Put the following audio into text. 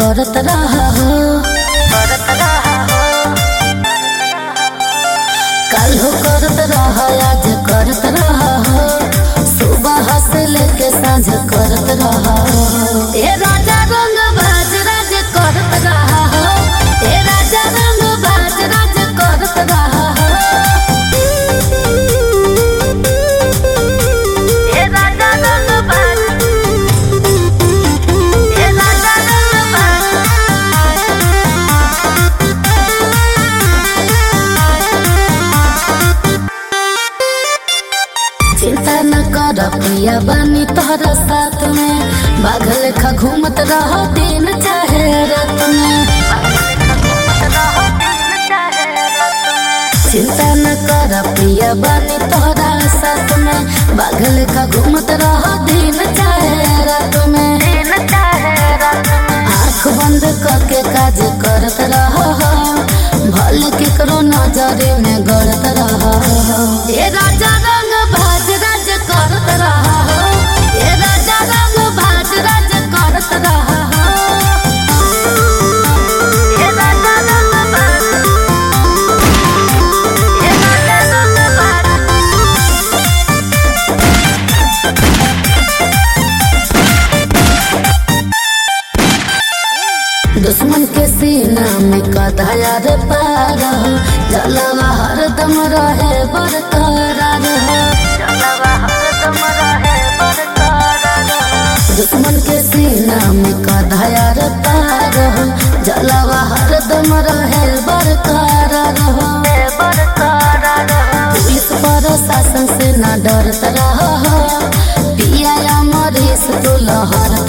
करत रहा हो कल हो करत रहा आज करत रहा हो सुबह से लेके सांझ करत रहा हो ए राजा रंग बाज राज करत रहा हो ए राजा रंग बाज राज करत रहा हो ए राजा रंग बाज ए राजा रंग चिंता न कर पिया बानी तोहरा साथ में बाघल खा घूमत रहो दिन चाहे रात में चिंता न कर पिया बानी तोहरा साथ में बाघल खा घूमत रहो दिन चाहे रात में आँख बंद करके काज करत रहो भले केकरो नजरे में गड़त रहो ए राजा रंग भाज राज करत रहा हो ए राजा रंग भाज राज करत रहा हो ए राजा रंग भाज ए राजा रंग भाज दुश्मन के सीना में कदाया रे पार हो जलवा हरदम रहे बरकरार हो दुश्मन के सीना में कदाया रे पार हो जलवा हरदम रहे बरकरार हो पुलिस प्रशासन से न डरत रहो पिया मरीज तो लहरत